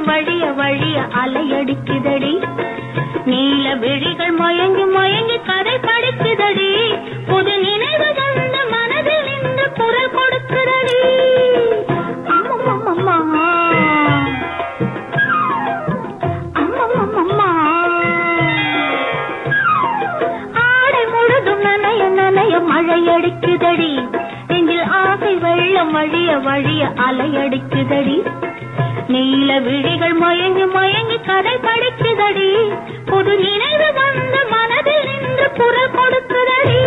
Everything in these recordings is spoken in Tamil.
வழிய வழிய அலையடிக்குதடி. நீல விழிகள் மயங்கி மயங்கி கதை படிக்குதடி. புது நினைவு வந்த மனதில் நின்று குரல் கொடுக்குதடி. அம்மம்மா அம்மம்மா ஆடை முழுதும் நனைய நனைய மழையடிக்குதடி. நெஞ்சில் ஆசை வெள்ளம் வழிய வழிய அலையடிக்குதடி. நீல விழிகள் மயங்கி மயங்கி கதை படிக்குதடி. புது நினைவு வந்த மனதில் நின்று குரல் கொடுக்குதடி.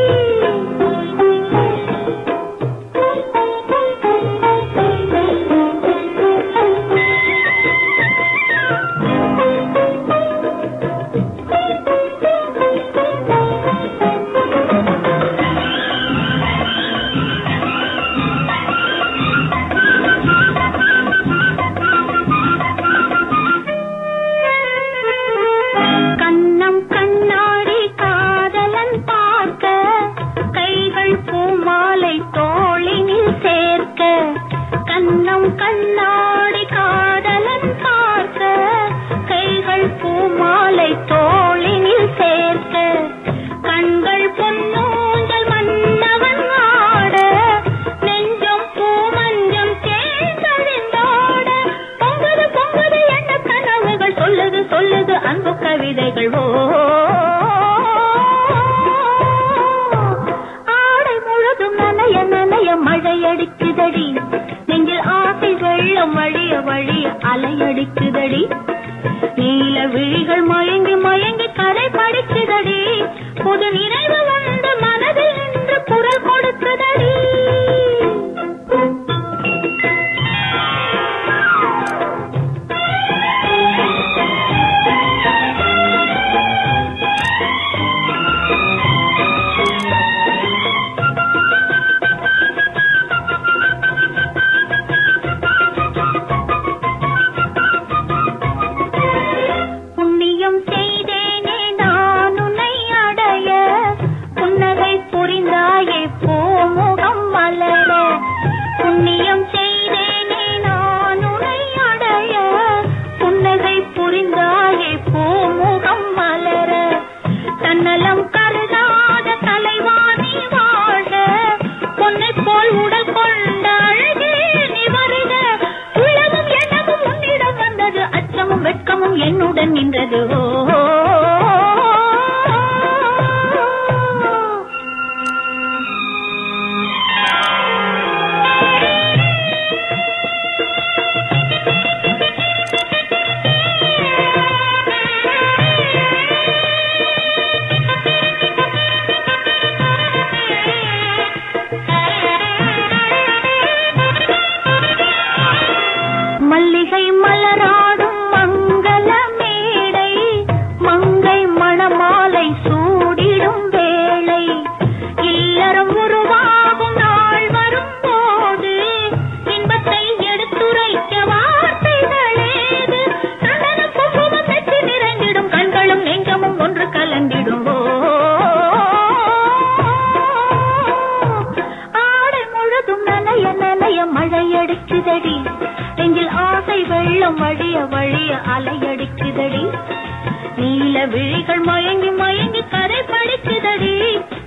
கண்ணாடி காதலன் பார்க்க கைகள் பூமாலை தோளினில் சேர்க்க கண்கள் பொன்னூஞ்சல் மன்னவன் ஆட நெஞ்சம் பூமஞ்சம் தேர்ந்தோட பொங்குது பொங்குது என்ற கனவுகள் சொல்லுது சொல்லுது அன்பு கவிதைகள். ஆடை முழுதும் நனைய நனைய மழையடிக்குதடி. நெஞ்சில் ஆசை வெள்ளம் வழிய வழிய அலையடிக்குதடி. நீல விழிகள் மயங்கி மயங்கி கதை படிக்குதடி. புது நினைவு வந்த மனதில் நின்று குரல் கொடுக்குதடி. என்னுடன் நின்றது. மல்லிகை மலராடும் மங்கள மேடை மங்கை மணமாலை சூடிடும் வேளை இல்லறம் உருவாகும் நாள் வரும் போது இன்பத்தை எடுத்துரைக்க வார்த்தைகளேது. சந்தன குங்குமம் பெற்று நிறைந்திடும் கண்களும் நெஞ்சமும் ஒன்று கலந்திடும். ஆடை முழுதும் நனைய நனைய மழையடிக்குதடி. நெஞ்சில் ஆசை வெள்ளம் வழிய வழிய அலையடிக்குதடி. நீல விழிகள் மயங்கி மயங்கி கதை படிக்குதடி.